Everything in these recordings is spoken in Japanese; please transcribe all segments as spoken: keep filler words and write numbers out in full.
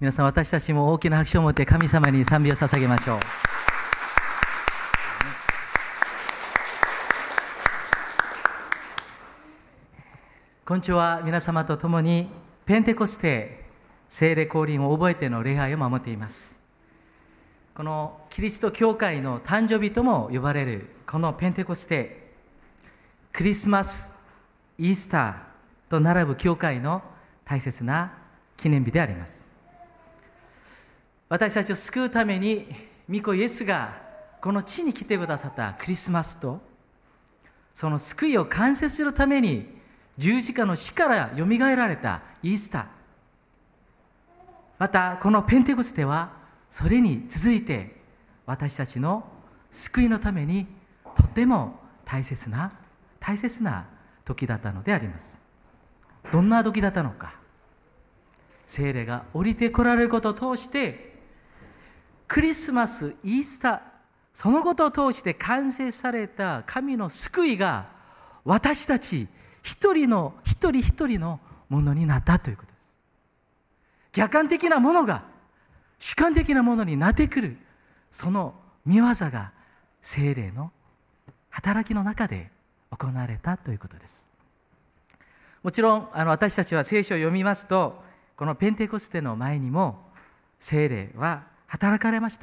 皆さん、私たちも大きな拍手を持って神様に賛美を捧げましょう。今週は皆様と共にペンテコステ聖霊降臨を覚えての礼拝を守っています。このキリスト教会の誕生日とも呼ばれるこのペンテコステ、クリスマス、イースターと並ぶ教会の大切な記念日であります。私たちを救うために御子イエスがこの地に来てくださったクリスマスと、その救いを完成するために十字架の死からよみがえられたイースター、またこのペンテコステはそれに続いて私たちの救いのためにとても大切な大切な時だったのであります。どんな時だったのか、聖霊が降りてこられることを通してクリスマス、イースター、そのことを通して完成された神の救いが私たち一人の一人一人のものになったということです。客観的なものが主観的なものになってくる、その御業が聖霊の働きの中で行われたということです。もちろんあの私たちは聖書を読みますと、このペンテコステの前にも聖霊は働かれました。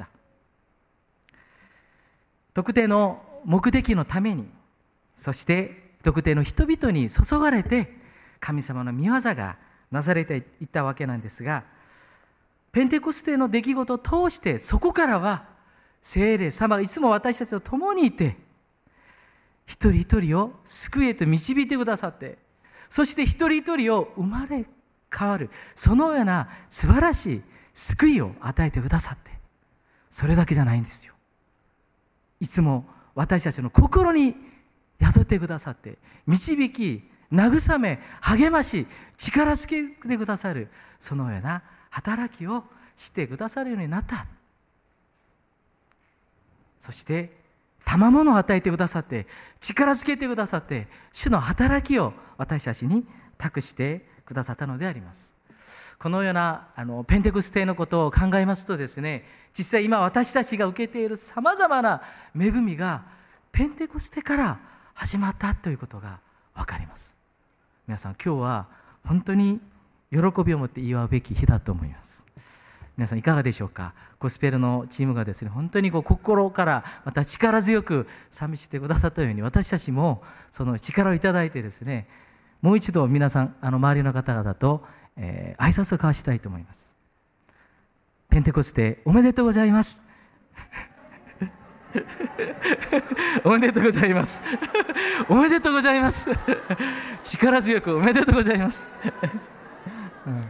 特定の目的のために、そして特定の人々に注がれて神様の御業がなされていったわけなんですが、ペンテコステの出来事を通してそこからは聖霊様がいつも私たちと共にいて、一人一人を救いへと導いてくださって、そして一人一人を生まれ変わる、そのような素晴らしい救いを与えてくださって、それだけじゃないんですよ。いつも私たちの心に宿ってくださって、導き、慰め、励まし、力づけてくださる、そのような働きをしてくださるようになった。そして賜物を与えてくださって、力づけてくださって、主の働きを私たちに託してくださったのであります。このようなあのペンテコステのことを考えますとですね、実際今私たちが受けているさまざまな恵みがペンテコステから始まったということが分かります。皆さん、今日は本当に喜びを持って祝うべき日だと思います。皆さんいかがでしょうか。ゴスペルのチームがですね、本当にこう心からまた力強く賛美してくださったように、私たちもその力をいただいてですね、もう一度皆さん、あの周りの方々と、えー、挨拶を交わしたいと思います。ペンテコステおめでとうございますおめでとうございますおめでとうございます力強くおめでとうございます、うん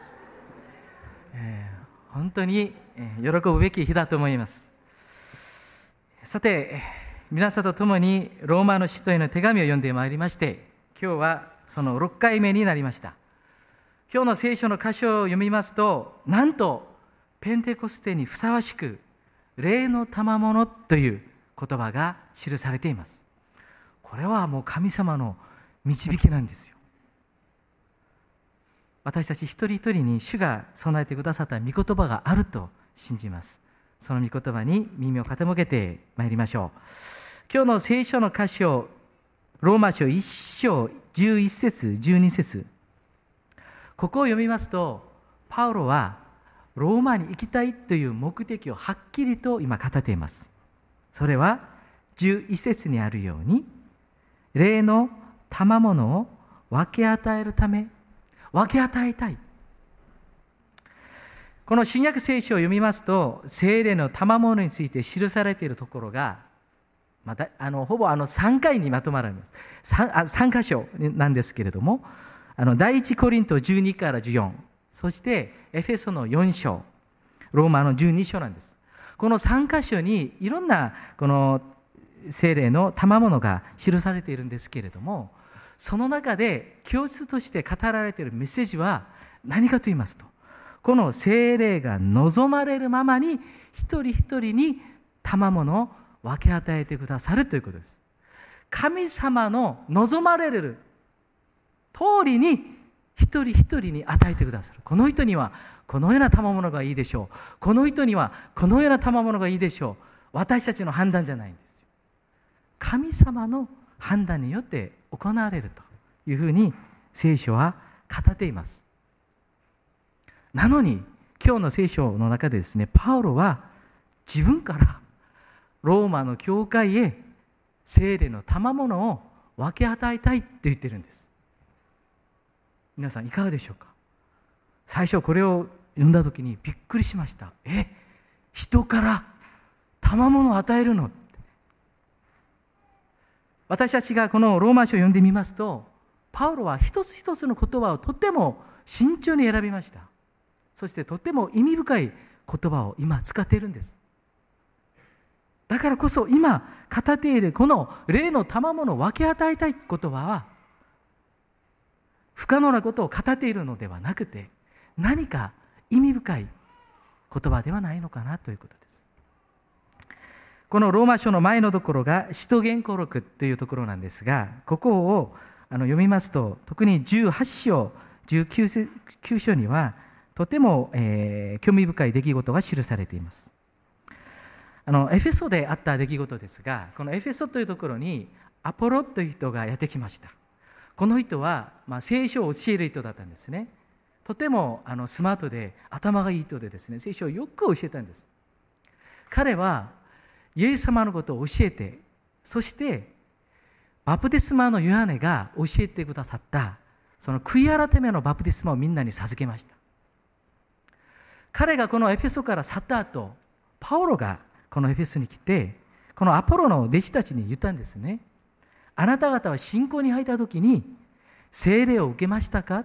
えー、本当に喜ぶべき日だと思います。さて、皆さんと共にローマの使徒への手紙を読んでまいりまして、今日はそのろっかいめになりました。今日の聖書の箇所を読みますと、なんとペンテコステにふさわしく霊の賜物という言葉が記されています。これはもう神様の導きなんですよ。私たち一人一人に主が備えてくださった御言葉があると信じます。その御言葉に耳を傾けてまいりましょう。今日の聖書の箇所、ローマ書いっ章じゅういっ節じゅうに節、ここを読みますと、パウロはローマに行きたいという目的をはっきりと今語っています。それはじゅういっ節にあるように、霊の賜物を分け与えるため、分け与えたい。この新約聖書を読みますと、聖霊の賜物について記されているところが、またあのほぼあのさんかいにまとまるんです。 3, あさん箇所なんですけれども、あの第一コリントじゅうにからじゅうよん、そしてエフェソのよん章、ローマのじゅうに章なんです。このさん箇所にいろんなこの聖霊の賜物が記されているんですけれども、その中で教室として語られているメッセージは何かと言いますと、この聖霊が望まれるままに一人一人に賜物を分け与えてくださるということです。神様の望まれる通りに一人一人に与えてくださる。この人にはこのような賜物がいいでしょう。この人にはこのような賜物がいいでしょう。私たちの判断じゃないんですよ。神様の判断によって行われるというふうに聖書は語っています。なのに今日の聖書の中でですね、パウロは自分からローマの教会へ聖霊の賜物を分け与えたいと言ってるんです。皆さんいかがでしょうか。最初これを読んだ時にびっくりしました。え、人から賜物を与えるの？私たちがこのローマ書を読んでみますと、パウロは一つ一つの言葉をとても慎重に選びました。そしてとても意味深い言葉を今使っているんです。だからこそ今語っているこの霊の賜物を分け与えたい言葉は、不可能なことを語っているのではなくて、何か意味深い言葉ではないのかなということです。このローマ書の前のところが使徒言行録というところなんですが、ここをあの読みますと、特にじゅうはち章じゅうきゅう章にはとても、えー、興味深い出来事が記されています。あのエフェソであった出来事ですが、このエフェソというところにアポロという人がやってきました。この人は、まあ、聖書を教える人だったんですね。とてもあのスマートで頭がいい人でですね、聖書をよく教えたんです。彼はイエス様のことを教えて、そしてバプテスマのヨハネが教えてくださったその悔い改めのバプテスマをみんなに授けました。彼がこのエフェソから去った後、パウロがこのエフェソに来て、このアポロの弟子たちに言ったんですね。あなた方は信仰に入った時に聖霊を受けましたか？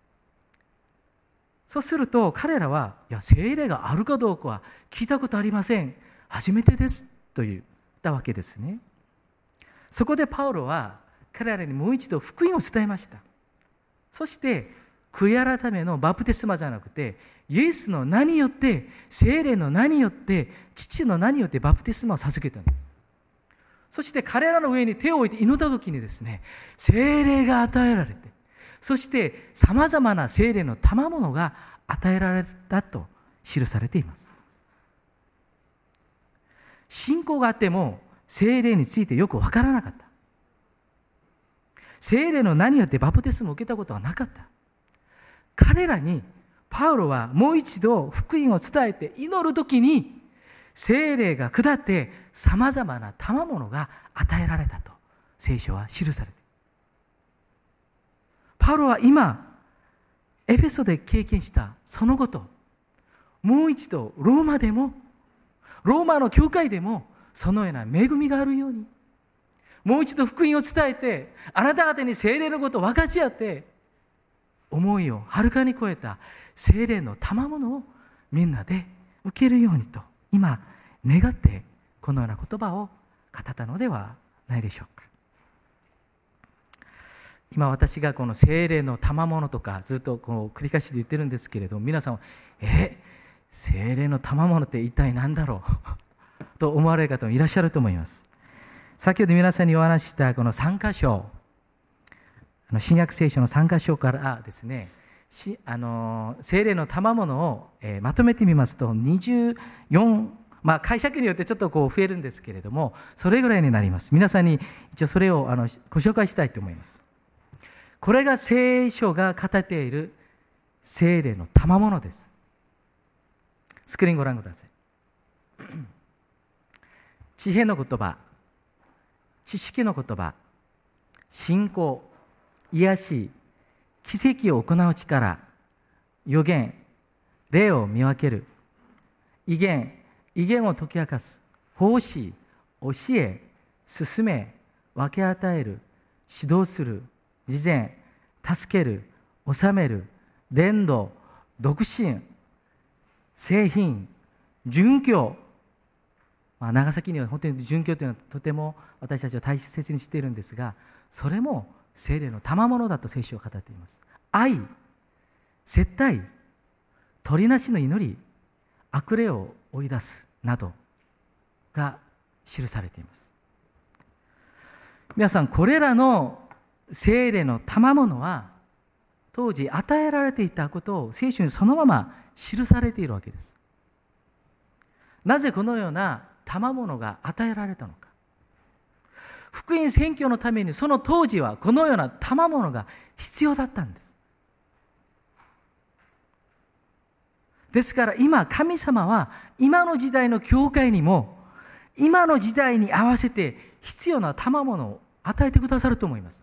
そうすると彼らは、いや聖霊があるかどうかは聞いたことありません、初めてですと言ったわけですね。そこでパウロは彼らにもう一度福音を伝えました。そして悔い改めのバプテスマじゃなくて、イエスの名によって、聖霊の名によって、父の名によってバプテスマを授けたんです。そして彼らの上に手を置いて祈った時にですね、聖霊が与えられて、そしてさまざまな聖霊の賜物が与えられたと記されています。信仰があっても聖霊についてよくわからなかった。聖霊の名によってバプテスマを受けたことはなかった。彼らにパウロはもう一度福音を伝えて祈るときに、聖霊が下ってさまざまな賜物が与えられたと聖書は記されている。パウロは今エフェソで経験したそのこと、もう一度ローマでも、ローマの教会でもそのような恵みがあるように、もう一度福音を伝えて、あなた方に聖霊のことを分かち合って、思いをはるかに超えた聖霊の賜物をみんなで受けるようにと今願ってこのような言葉を語ったのではないでしょうか。今私がこの聖霊の賜物とかずっとこう繰り返しで言ってるんですけれども、皆さんはえ聖霊の賜物って一体何だろうと思われる方もいらっしゃると思います。先ほど皆さんにお話ししたこのさん箇所、新約聖書のさん箇所からですね、しあの聖霊の賜物を、えー、まとめてみますとにじゅうよん、まあ、解釈によってちょっとこう増えるんですけれども、それぐらいになります。皆さんに一応それをあのご紹介したいと思います。これが聖書が語っている聖霊の賜物です。スクリーンご覧ください。知恵の言葉、知識の言葉、信仰、癒し、奇跡を行う力、予言、霊を見分ける、異言、異言を解き明かす、奉仕、教え、勧め、分け与える、指導する、慈善、助ける、治める、伝道、独身、製品、殉教、まあ、長崎には本当に殉教というのはとても私たちは大切にしているんですが、それも聖霊の賜物だと聖書を語っています。愛、接待、取りなしの祈り、悪霊を追い出すなどが記されています。皆さん、これらの聖霊の賜物は当時与えられていたことを聖書にそのまま記されているわけです。なぜこのような賜物が与えられたのか。福音宣教のためにその当時はこのような賜物が必要だったんです。ですから今神様は今の時代の教会にも今の時代に合わせて必要な賜物を与えてくださると思います。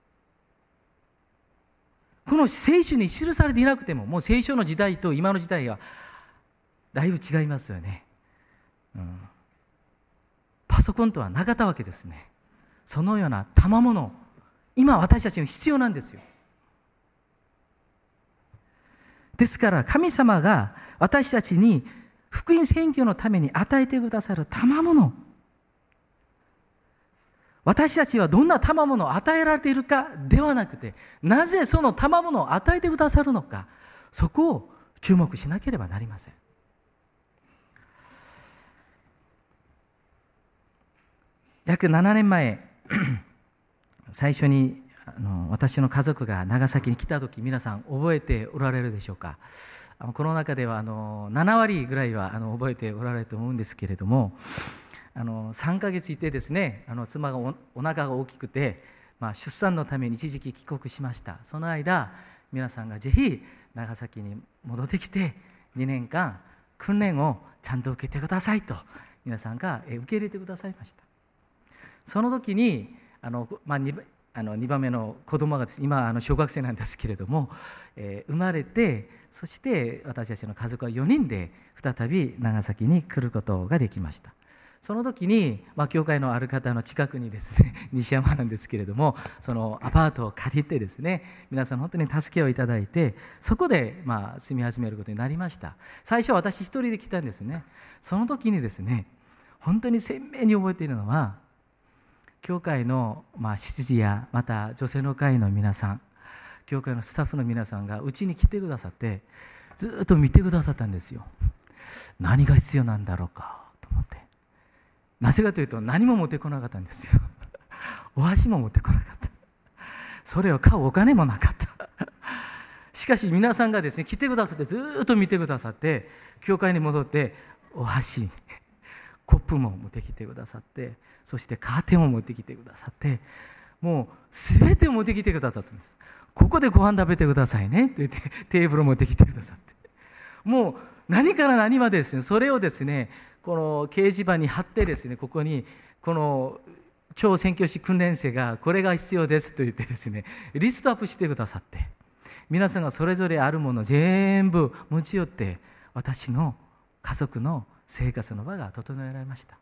この聖書に記されていなくてももう聖書の時代と今の時代がだいぶ違いますよね、うん、パソコンとはなかったわけですね。そのような賜物今私たちに必要なんですよ。ですから神様が私たちに福音宣教のために与えてくださる賜物、私たちはどんな賜物を与えられているかではなくて、なぜその賜物を与えてくださるのか、そこを注目しなければなりません。約ななねんまえ最初にあの私の家族が長崎に来たとき、皆さん覚えておられるでしょうか。あのこの中ではあのななわりぐらいはあの覚えておられると思うんですけれども、あのさんかげついてですね、あの妻が お, お腹が大きくて、まあ、出産のために一時期帰国しました。その間皆さんがぜひ長崎に戻ってきてにねんかん訓練をちゃんと受けてくださいと皆さんが受け入れてくださいました。その時にあの、まあ、2, あのにばんめの子供がです、ね、今あの小学生なんですけれども、えー、生まれて、そして私たちの家族はよにんで再び長崎に来ることができました。その時に、まあ、教会のある方の近くにですね、西山なんですけれども、そのアパートを借りてですね、皆さん本当に助けをいただいて、そこでまあ住み始めることになりました。最初は私一人で来たんですね。その時にですね、本当に鮮明に覚えているのは、教会のまあ執事やまた女性の会の皆さん、教会のスタッフの皆さんがうちに来てくださって、ずっと見てくださったんですよ。何が必要なんだろうかと思って。なぜかというと何も持ってこなかったんですよ。お箸も持ってこなかった。それを買うお金もなかった。しかし皆さんがですね、来てくださってずっと見てくださって、教会に戻ってお箸、コップも持ってきてくださって、そしてカーテンも持ってきてくださって、もう全てを持ってきてくださったんです。ここでご飯食べてくださいねと言ってテーブルを持ってきてくださって、もう何から何までですね、それをですね、この掲示板に貼ってですね、ここにこの超宣教師訓練生がこれが必要ですと言ってですね、リストアップしてくださって、皆さんがそれぞれあるもの全部持ち寄って私の家族の生活の場が整えられました。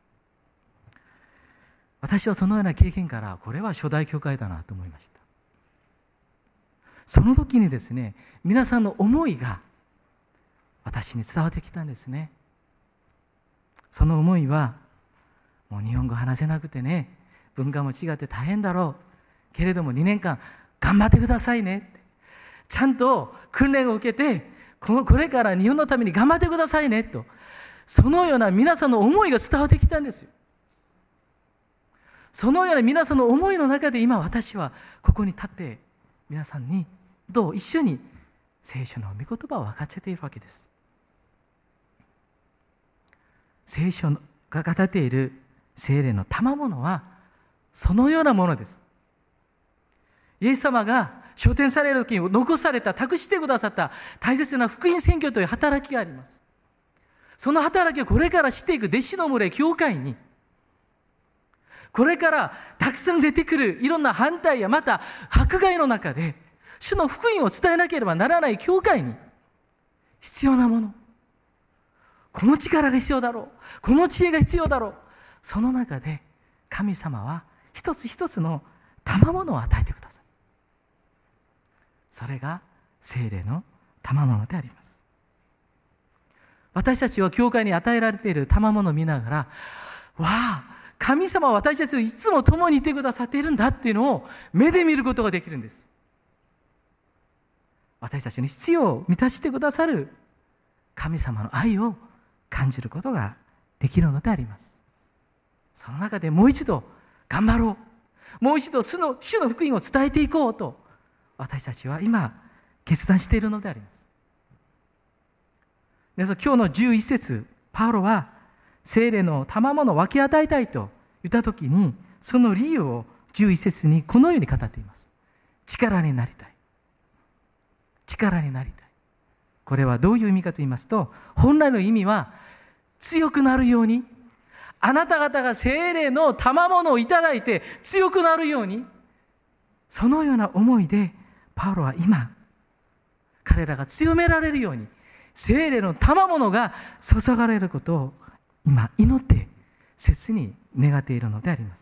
私はそのような経験からこれは初代教会だなと思いました。その時にですね、皆さんの思いが私に伝わってきたんですね。その思いは、もう日本語話せなくてね、文化も違って大変だろうけれどもにねんかん頑張ってくださいね、ちゃんと訓練を受けてこれから日本のために頑張ってくださいねと、そのような皆さんの思いが伝わってきたんですよ。そのような皆さんの思いの中で今私はここに立って皆さんにどう一緒に聖書の御言葉を分かち合っているわけです。聖書が語っている聖霊の賜物はそのようなものです。イエス様が昇天される時に残された、託してくださった大切な福音宣教という働きがあります。その働きをこれからしていく弟子の群れ、教会に、これからたくさん出てくるいろんな反対やまた迫害の中で主の福音を伝えなければならない教会に必要なもの、この力が必要だろう、この知恵が必要だろう、その中で神様は一つ一つの賜物を与えてください。それが聖霊の賜物であります。私たちは教会に与えられている賜物を見ながら、わあ、神様は私たちをいつも共にいてくださっているんだっていうのを目で見ることができるんです。私たちの必要を満たしてくださる神様の愛を感じることができるのであります。その中でもう一度頑張ろう、もう一度主の、主の福音を伝えていこうと私たちは今決断しているのであります。皆さん、今日のじゅういち節、パウロは聖霊の賜物を分け与えたいと言ったときに、その理由をじゅういち節にこのように語っています。力になりたい。力になりたい。これはどういう意味かと言いますと、本来の意味は強くなるように、あなた方が聖霊の賜物をいただいて強くなるように、そのような思いでパウロは今、彼らが強められるように、聖霊の賜物が注がれることを今祈って切に願っているのであります。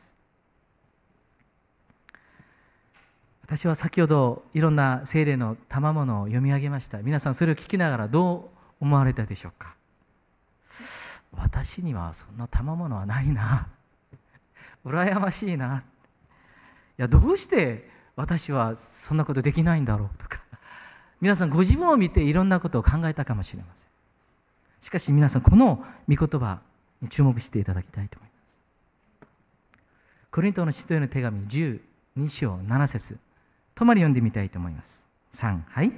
私は先ほどいろんな聖霊の賜物を読み上げました。皆さんそれを聞きながらどう思われたでしょうか。私にはそんな賜物はないな、羨ましいな、いやどうして私はそんなことできないんだろうとか、皆さんご自分を見ていろんなことを考えたかもしれません。しかし皆さん、この御言葉に注目していただきたいと思います。コリントの使徒への手紙じゅうに章なな節、共に読んでみたいと思います。さん、はい。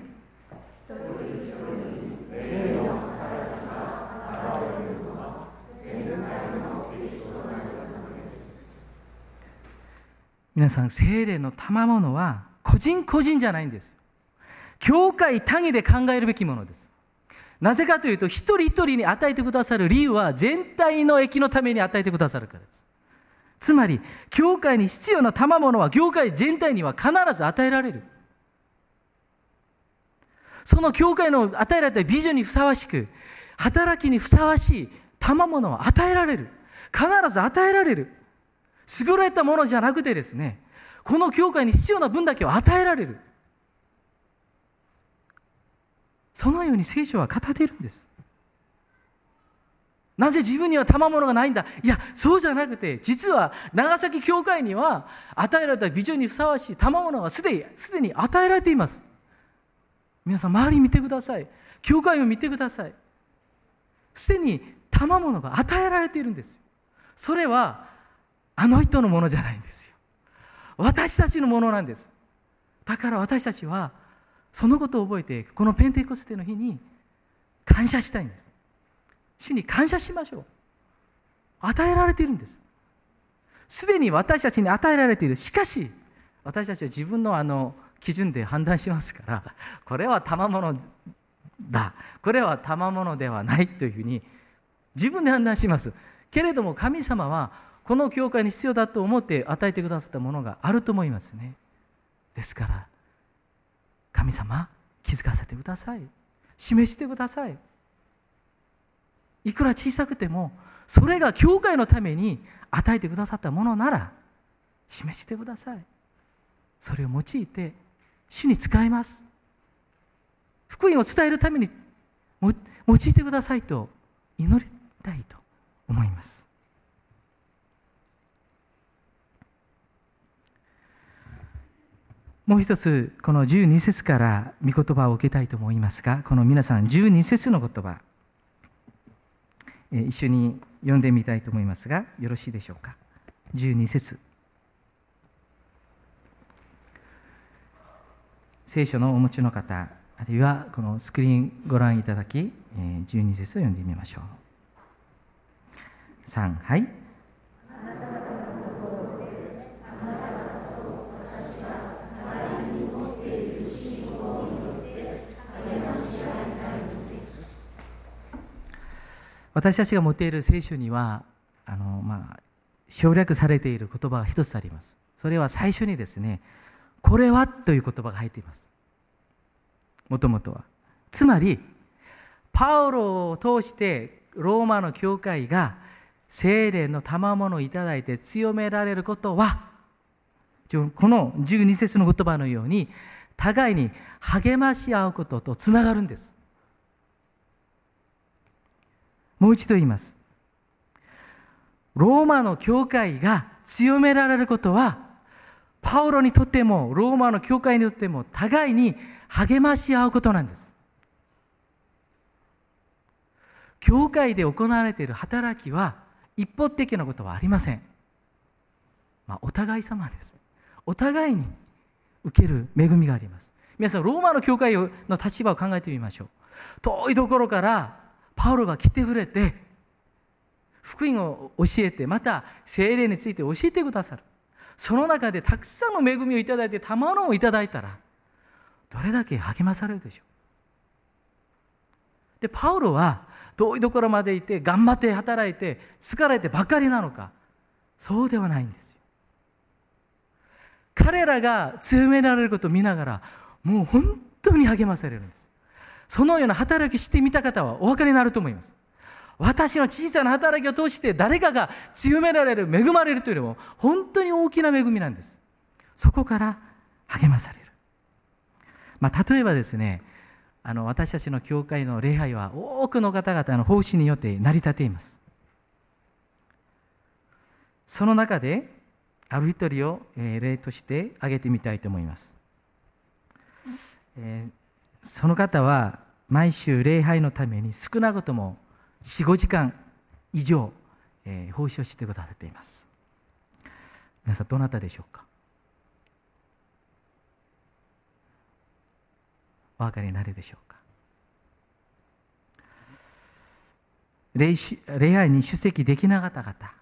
皆さん、聖霊の賜物は個人個人じゃないんです。教会単位で考えるべきものです。なぜかというと、一人一人に与えてくださる理由は全体の益のために与えてくださるからです。つまり、教会に必要な賜物は教会全体には必ず与えられる。その教会の与えられたビジョンにふさわしく、働きにふさわしい賜物は与えられる。必ず与えられる。優れたものじゃなくてですね、この教会に必要な分だけを与えられる。そのように聖書は語っているんです。なぜ自分には賜物がないんだ。いや、そうじゃなくて、実は長崎教会には与えられたビジョンにふさわしい賜物がすでに、すでに与えられています。皆さん、周り見てください。教会を見てください。すでに賜物が与えられているんですよ。それはあの人のものじゃないんですよ。私たちのものなんです。だから私たちはそのことを覚えて、このペンテコステの日に感謝したいんです。主に感謝しましょう。与えられているんです。すでに私たちに与えられている。しかし私たちは自分のあの基準で判断しますから、これは賜物だ、これは賜物ではないというふうに自分で判断します。けれども神様はこの教会に必要だと思って与えてくださったものがあると思いますね。ですから神様、気づかせてください。示してください。いくら小さくても、それが教会のために与えてくださったものなら示してください。それを用いて主に使います。福音を伝えるために用いてくださいと祈りたいと思います。もう一つ、このじゅうに節から御言葉を受けたいと思いますが、この皆さんじゅうに節の言葉、一緒に読んでみたいと思いますが、よろしいでしょうか。じゅうに節、聖書のお持ちの方、あるいはこのスクリーンご覧いただき、じゅうに節を読んでみましょう。さん、はい。私たちが持っている聖書にはあの、まあ、省略されている言葉が一つあります。それは最初にですね、これはという言葉が入っています。もともとは。つまり、パウロを通してローマの教会が聖霊の賜物をいただいて強められることは、このじゅうに節の言葉のように、互いに励まし合うこととつながるんです。もう一度言います。ローマの教会が強められることは、パウロにとってもローマの教会にとっても互いに励まし合うことなんです。教会で行われている働きは一方的なことはありません。まあ、お互い様です。お互いに受ける恵みがあります。 皆さん、ローマの教会の立場を考えてみましょう。遠いところからパウロが来てくれて、福音を教えて、また聖霊について教えてくださる。その中でたくさんの恵みをいただいて、賜物をいただいたら、どれだけ励まされるでしょう。で、パウロは遠いところまで行って頑張って働いて疲れてばかりなのか、そうではないんですよ。彼らが強められることを見ながら、もう本当に励まされるんです。そのような働きをしてみた方はお分かりになると思います。私の小さな働きを通して誰かが強められる、恵まれるというよりも本当に大きな恵みなんです。そこから励まされる。まあ、例えばですね、あの私たちの教会の礼拝は多くの方々の奉仕によって成り立っています。その中である一人を例として挙げてみたいと思います。えー、その方は毎週礼拝のために少なくともよん、ごじかん以上、えー、奉仕をしてくださっています。皆さん、どなたでしょうか。お分かりになるでしょうか。礼礼拝に出席できなかった方、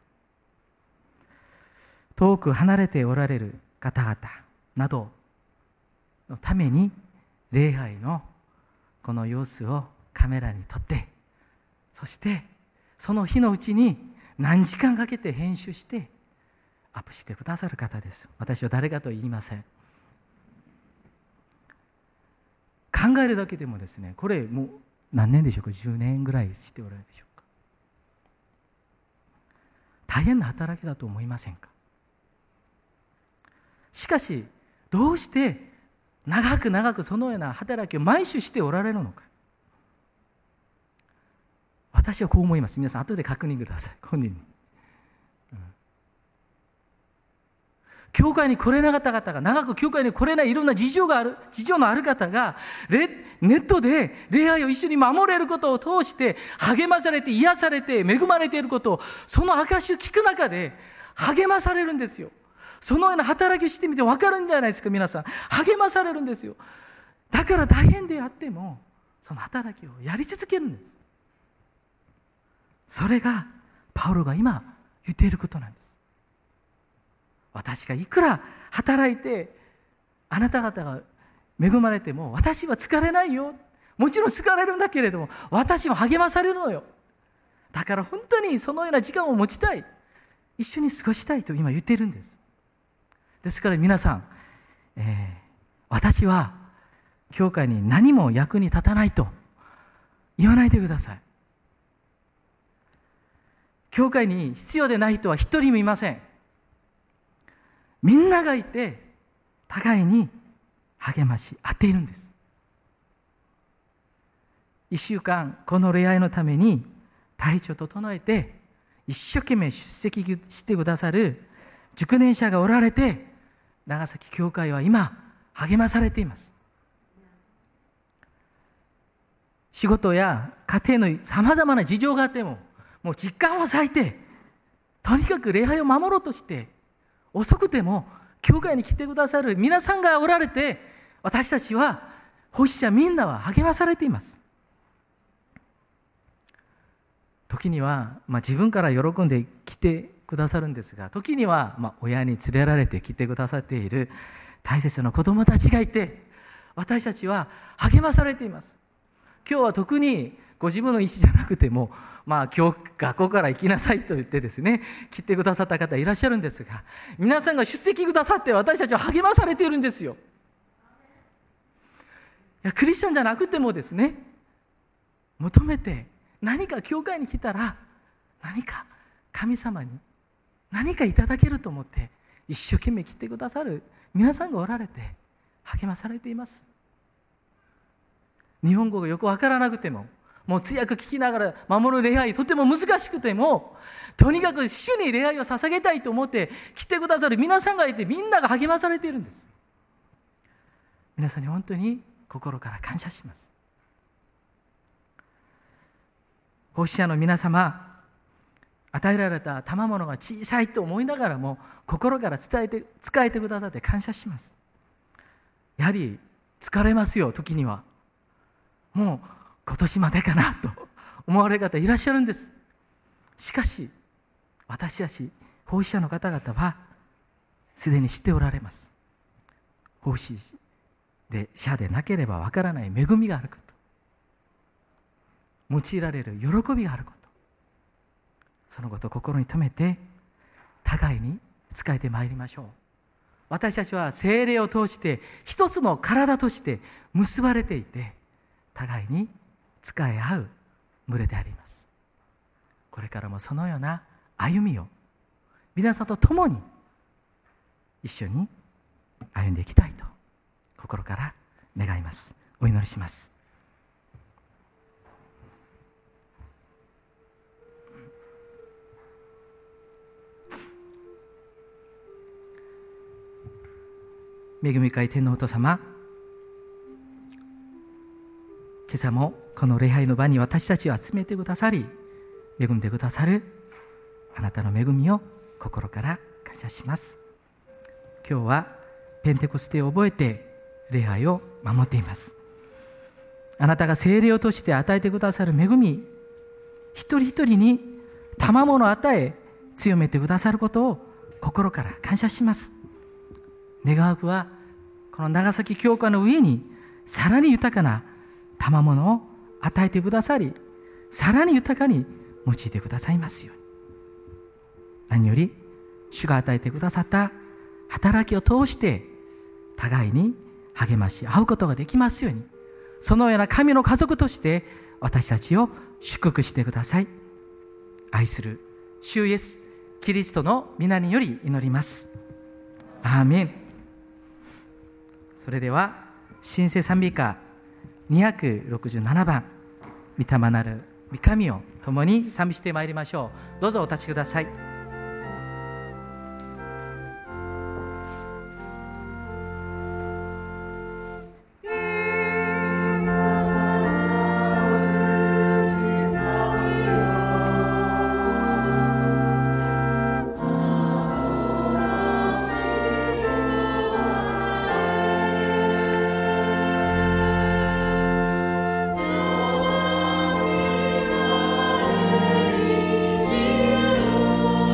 遠く離れておられる方々などのために、礼拝のこの様子をカメラに撮って、そしてその日のうちに何時間かけて編集してアップしてくださる方です。私は誰かと言いません。考えるだけでもですね、これもう何年でしょうか。じゅうねんぐらいしておられるでしょうか。大変な働きだと思いませんか。しかしどうして長く長くそのような働きを毎週しておられるのか。私はこう思います。皆さん後で確認ください、本人に。うん、教会に来れなかった方が、長く教会に来れないいろんな事情がある、事情のある方が、ネットで礼拝を一緒に守れることを通して励まされて、癒されて、恵まれていることを、その証を聞く中で励まされるんですよ。そのような働きをしてみて分かるんじゃないですか。皆さん励まされるんですよ。だから大変であってもその働きをやり続けるんです。それがパウロが今言っていることなんです。私がいくら働いてあなた方が恵まれても私は疲れないよ。もちろん疲れるんだけれども私も励まされるのよ。だから本当にそのような時間を持ちたい、一緒に過ごしたいと今言っているんです。ですから皆さん、えー、私は教会に何も役に立たないと言わないでください。教会に必要でない人は一人もいません。みんながいて互いに励まし合っているんです。一週間この礼拝のために体調を整えて一生懸命出席してくださる熟年者がおられて、長崎教会は今励まされています。仕事や家庭のさまざまな事情があっても、もう時間を割いてとにかく礼拝を守ろうとして、遅くても教会に来てくださる皆さんがおられて、私たちは奉仕者みんなは励まされています。時には、まあ、自分から喜んで来てくださるんですが、時には、まあ、親に連れられて来てくださっている大切な子供たちがいて、私たちは励まされています。今日は特にご自分の意思じゃなくても、まあ、今日学校から行きなさいと言ってですね、来てくださった方いらっしゃるんですが、皆さんが出席くださって私たちは励まされているんですよ。いや、クリスチャンじゃなくてもですね、求めて何か教会に来たら何か神様に何かいただけると思って一生懸命来てくださる皆さんがおられて励まされています。日本語がよくわからなくても、もう通訳聞きながら守る礼拝とても難しくても、とにかく主に礼拝を捧げたいと思って来てくださる皆さんがいて、みんなが励まされているんです。皆さんに本当に心から感謝します。奉仕者の皆様、与えられた賜物が小さいと思いながらも心から伝えて使えてくださって感謝します。やはり疲れますよ。時にはもう今年までかなと思われる方いらっしゃるんです。しかし私たち奉仕者の方々はすでに知っておられます。奉仕で者でなければわからない恵みがあること、用いられる喜びがあること、そのことを心に留めて互いに仕えてまいりましょう。私たちは聖霊を通して一つの体として結ばれていて、互いに仕え合う群れであります。これからもそのような歩みを皆さんと共に一緒に歩んでいきたいと心から願います。お祈りします。恵み深い天のお父様、今朝もこの礼拝の場に私たちを集めてくださり、恵んでくださるあなたの恵みを心から感謝します。今日はペンテコステを覚えて礼拝を守っています。あなたが聖霊を通して与えてくださる恵み、一人一人に賜物を与え強めてくださることを心から感謝します。願わくはこの長崎教会の上にさらに豊かな賜物を与えてくださり、さらに豊かに用いてくださいますように。何より主が与えてくださった働きを通して互いに励まし合うことができますように、そのような神の家族として私たちを祝福してください。愛する主イエスキリストの皆により祈ります。アーメン。それでは新聖賛美歌にひゃくろくじゅうななばん、御霊なる御神を共に賛美してまいりましょう。どうぞお立ちください。 「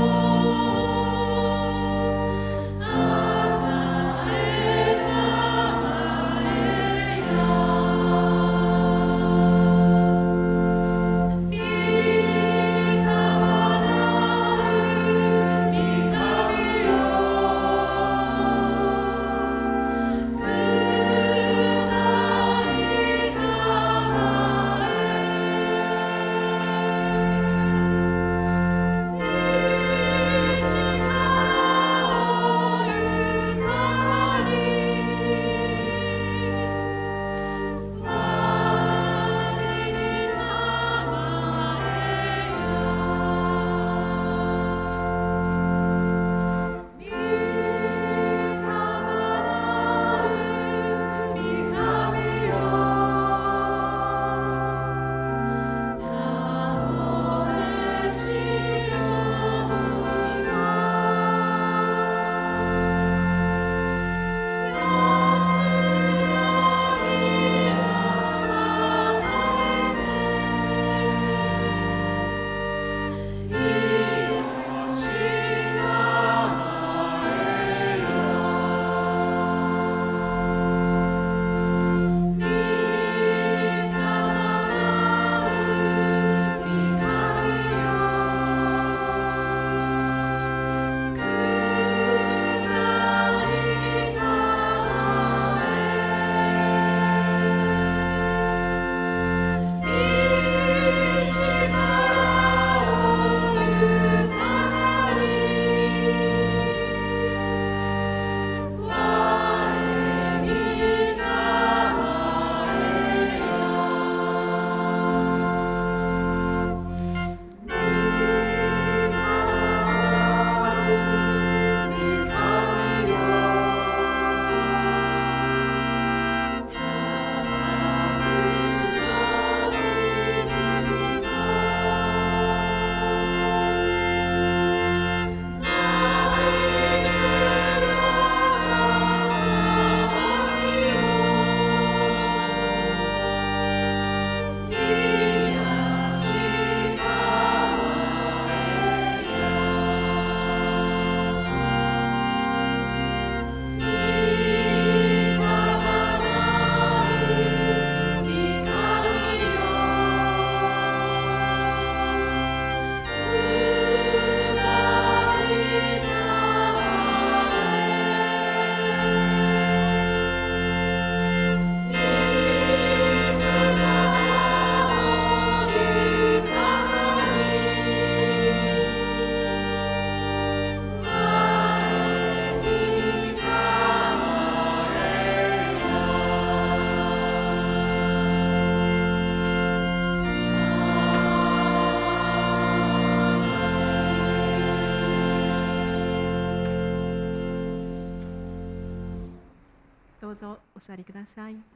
ぞお座りください。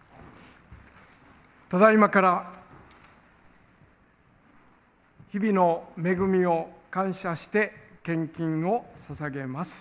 ただいまから日々の恵みを感謝して献金を捧げます。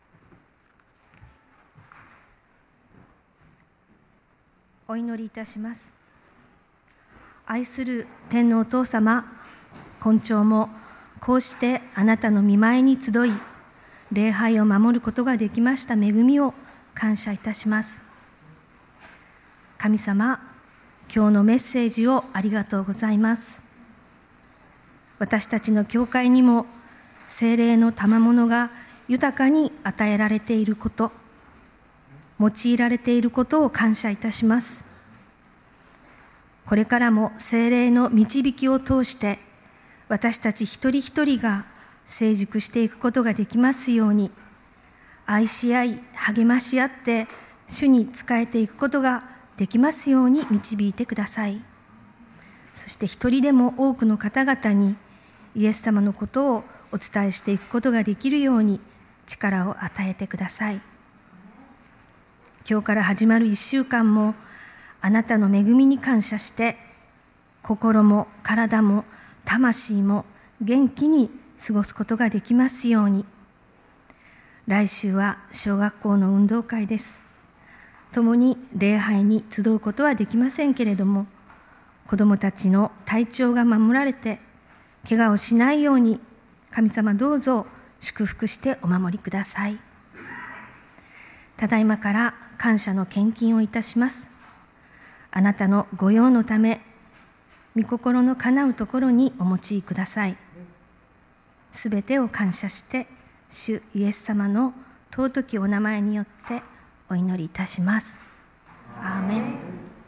お祈りいたします。愛する天のお父様、今朝もこうしてあなたの御前に集い、礼拝を守ることができました恵みを感謝いたします。神様、今日のメッセージをありがとうございます。私たちの教会にも聖霊の賜物が豊かに与えられていること、用いられていることを感謝いたします。これからも聖霊の導きを通して私たち一人一人が成熟していくことができますように、愛し合い励まし合って主に仕えていくことができますように導いてください。そして一人でも多くの方々にイエス様のことをお伝えしていくことができるように力を与えてください。今日から始まる一週間もあなたの恵みに感謝して、心も体も魂も元気に過ごすことができますように。来週は小学校の運動会です。共に礼拝に集うことはできませんけれども、子どもたちの体調が守られて怪我をしないように、神様どうぞ祝福してお守りください。ただいまから感謝の献金をいたします。あなたの御用のため、御心の叶うところにお用いください。すべてを感謝して、主イエス様の尊きお名前によってお祈りいたします。アーメン。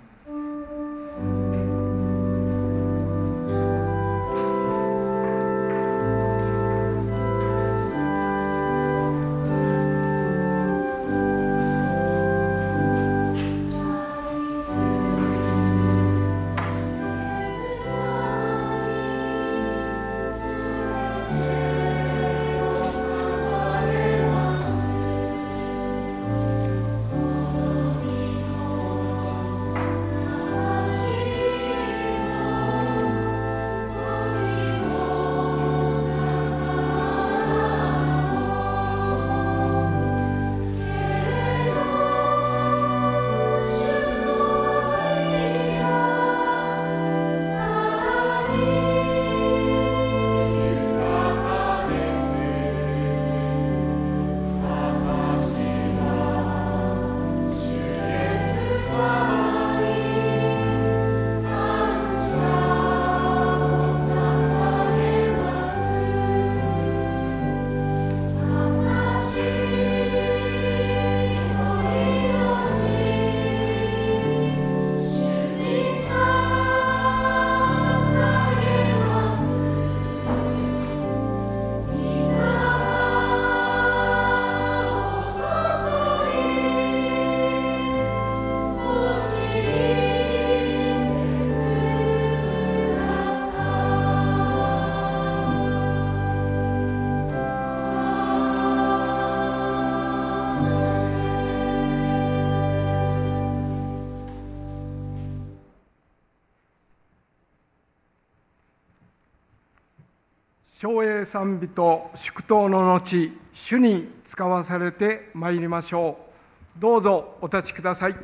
唱詠賛美と祝祷の後、主に使わされてまいりましょう。どうぞお立ちください。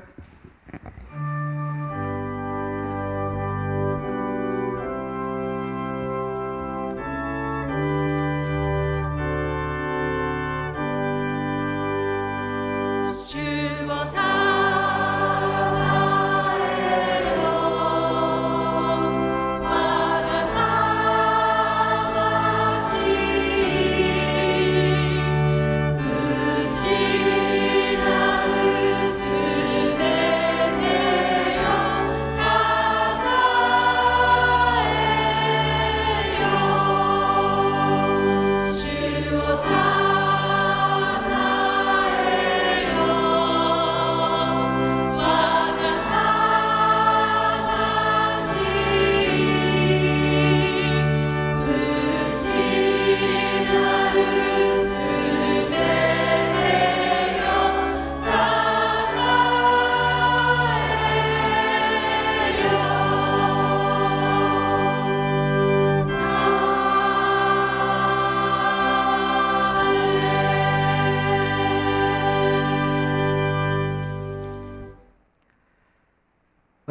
内なるすべ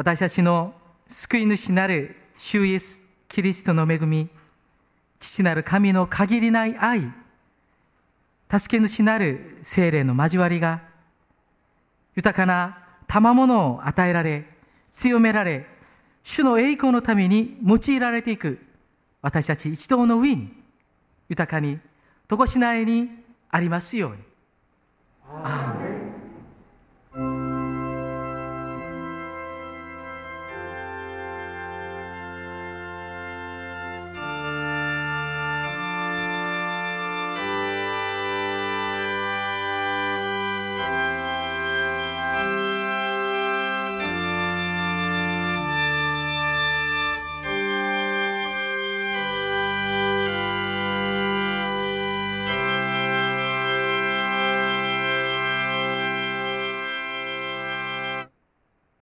私たちの救い主なる主イエスキリストの恵み、父なる神の限りない愛、助け主なる聖霊の交わりが、豊かな賜物を与えられ、強められ、主の栄光のために用いられていく私たち一同の上に、豊かに、とこしないにありますように。アーメン。